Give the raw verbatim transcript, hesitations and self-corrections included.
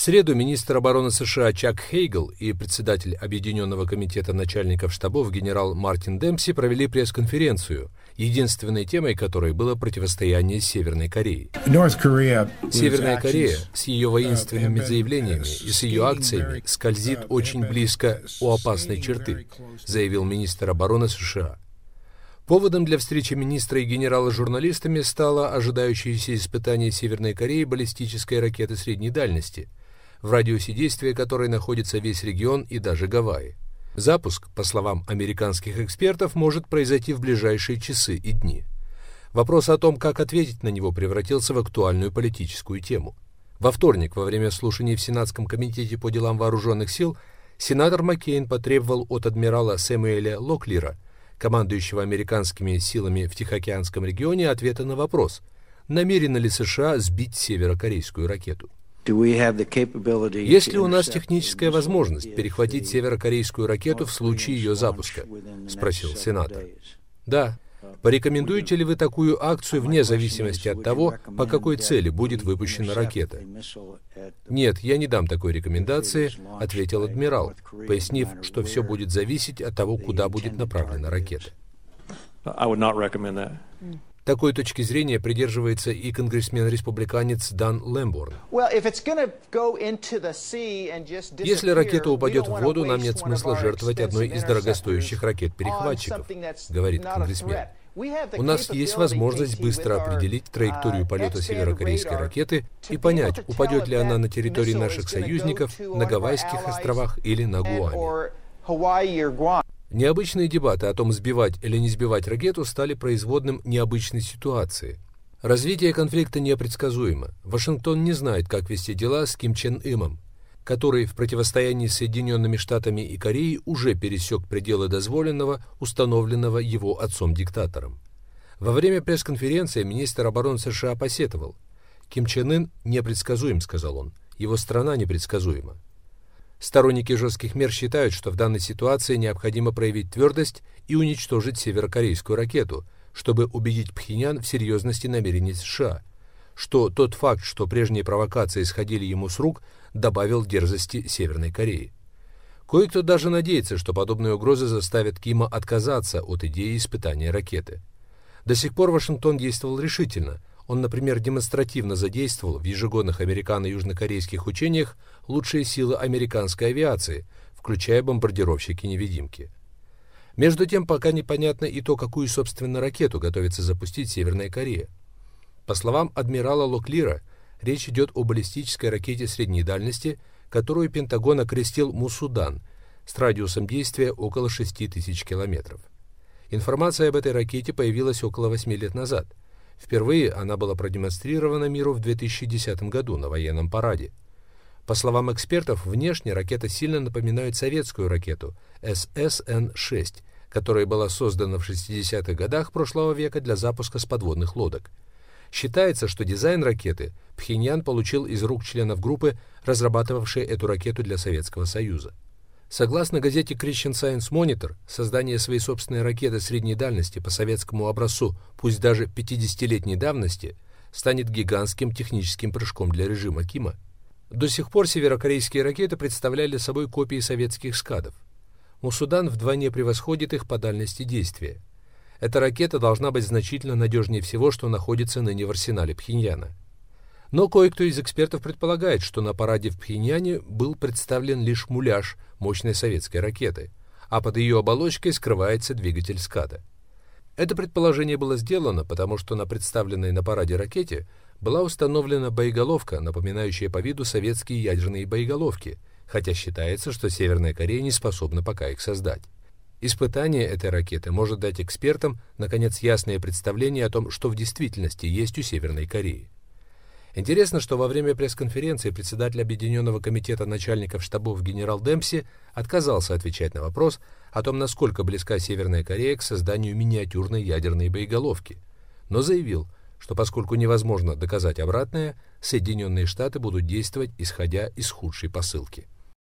В среду министр обороны США Чак Хейгл и председатель Объединенного комитета начальников штабов генерал Мартин Демпси провели пресс-конференцию, единственной темой которой было противостояние с Северной Кореей. Северная Корея с ее воинственными заявлениями и с ее акциями скользит очень близко у опасной черты, заявил министр обороны США. Поводом для встречи министра и генерала с журналистами стало ожидающееся испытание Северной Кореи баллистической ракеты средней дальности, в радиусе действия которой находится весь регион и даже Гавайи. Запуск, по словам американских экспертов, может произойти в ближайшие часы и дни. Вопрос о том, как ответить на него, превратился в актуальную политическую тему. Во вторник, во время слушаний в Сенатском комитете по делам вооруженных сил, сенатор Маккейн потребовал от адмирала Сэмюэля Локлира, командующего американскими силами в Тихоокеанском регионе, ответа на вопрос, намерены ли США сбить северокорейскую ракету. Есть ли у нас техническая возможность перехватить северокорейскую ракету в случае ее запуска? Спросил сенатор. Да. Порекомендуете ли вы такую акцию вне зависимости от того, по какой цели будет выпущена ракета? Нет, я не дам такой рекомендации, ответил адмирал, пояснив, что все будет зависеть от того, куда будет направлена ракета. Такой точки зрения придерживается и конгрессмен-республиканец Дан Лэмборн. Если ракета упадет в воду, нам нет смысла жертвовать одной из дорогостоящих ракет-перехватчиков, говорит конгрессмен. У нас есть возможность быстро определить траекторию полета северокорейской ракеты и понять, упадет ли она на территории наших союзников, на Гавайских островах или на Гуаме. Необычные дебаты о том, сбивать или не сбивать ракету, стали производным необычной ситуации. Развитие конфликта непредсказуемо. Вашингтон не знает, как вести дела с Ким Чен Ыном, который в противостоянии с Соединенными Штатами и Кореей уже пересек пределы дозволенного, установленного его отцом-диктатором. Во время пресс-конференции министр обороны США посетовал: «Ким Чен Ын непредсказуем», — сказал он, — «его страна непредсказуема». Сторонники жестких мер считают, что в данной ситуации необходимо проявить твердость и уничтожить северокорейскую ракету, чтобы убедить Пхеньян в серьезности намерений США, что тот факт, что прежние провокации сходили ему с рук, добавил дерзости Северной Кореи. Кое-кто даже надеется, что подобные угрозы заставят Кима отказаться от идеи испытания ракеты. До сих пор Вашингтон действовал решительно. Он, например, демонстративно задействовал в ежегодных американо-южнокорейских учениях лучшие силы американской авиации, включая бомбардировщики-невидимки. Между тем, пока непонятно и то, какую, собственно, ракету готовится запустить Северная Корея. По словам адмирала Локлира, речь идет о баллистической ракете средней дальности, которую Пентагон окрестил Мусудан, с радиусом действия около шести тысяч километров. Информация об этой ракете появилась около восьми лет назад. Впервые она была продемонстрирована миру в две тысячи десятом году на военном параде. По словам экспертов, внешне ракета сильно напоминает советскую ракету эс эс эн шесть, которая была создана в шестидесятых годах прошлого века для запуска с подводных лодок. Считается, что дизайн ракеты Пхеньян получил из рук членов группы, разрабатывавшей эту ракету для Советского Союза. Согласно газете Christian Science Monitor, создание своей собственной ракеты средней дальности по советскому образцу, пусть даже пятидесятилетней давности, станет гигантским техническим прыжком для режима Кима. До сих пор северокорейские ракеты представляли собой копии советских скадов. Мусудан вдвойне превосходит их по дальности действия. Эта ракета должна быть значительно надежнее всего, что находится ныне в арсенале Пхеньяна. Но кое-кто из экспертов предполагает, что на параде в Пхеньяне был представлен лишь муляж мощной советской ракеты, а под ее оболочкой скрывается двигатель скада. Это предположение было сделано, потому что на представленной на параде ракете была установлена боеголовка, напоминающая по виду советские ядерные боеголовки, хотя считается, что Северная Корея не способна пока их создать. Испытание этой ракеты может дать экспертам, наконец, ясное представление о том, что в действительности есть у Северной Кореи. Интересно, что во время пресс-конференции председатель Объединенного комитета начальников штабов генерал Демпси отказался отвечать на вопрос о том, насколько близка Северная Корея к созданию миниатюрной ядерной боеголовки, но заявил, что поскольку невозможно доказать обратное, Соединенные Штаты будут действовать, исходя из худшей посылки.